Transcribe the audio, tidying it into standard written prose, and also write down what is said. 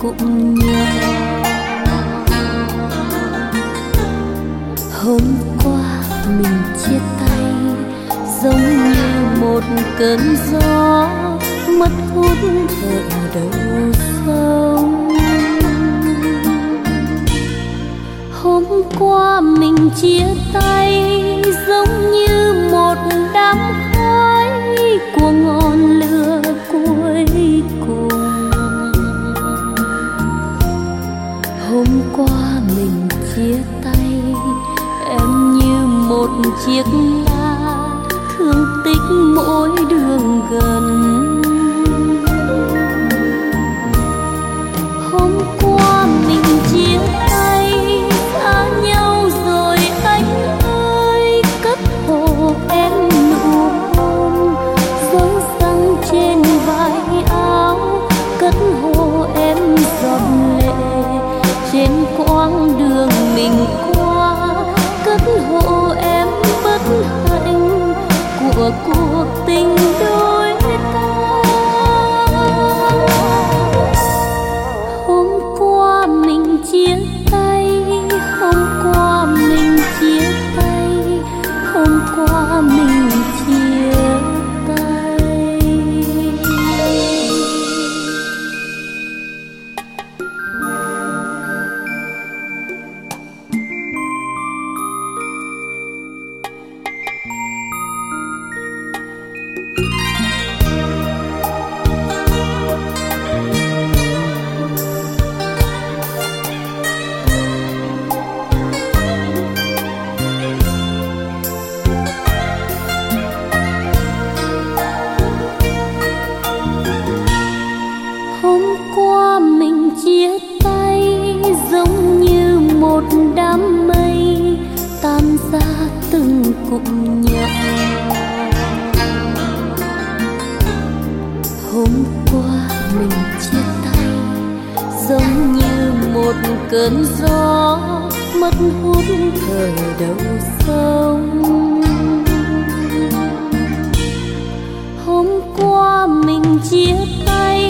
cùng nhau. Hôm qua mình chia tay giống như một cơn gió mất hút ở đầu sông. Hôm qua mình chia tay giống như một đám khói của ngọn lửa cuối cùng. Hôm qua mình chia tay em như một chiếc lá thương tích mỗi đường gần. Hôm qua mình chia tay xa nhau rồi anh ơi, cất hộ em nụ hôn dấu răng trên vai áo, cất hộ em giọt lệ trên quãng đường mình qua, cất hộ em bất hạnh của cuộc tình đôi ta. Hôm qua mình chia tay, hôm qua mình chia tay, hôm qua mình chia tay. Hôm qua mình chia tay giống như một đám mây tan ra từng cùng nhau. Hôm qua mình chia tay giống như một cơn gió mất hút thời đầu sông. Hôm qua mình chia tay